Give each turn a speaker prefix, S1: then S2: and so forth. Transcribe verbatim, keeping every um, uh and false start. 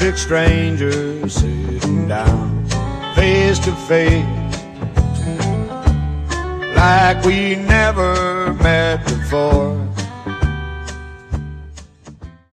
S1: perfect strangers sitting down face to face, like we never met before.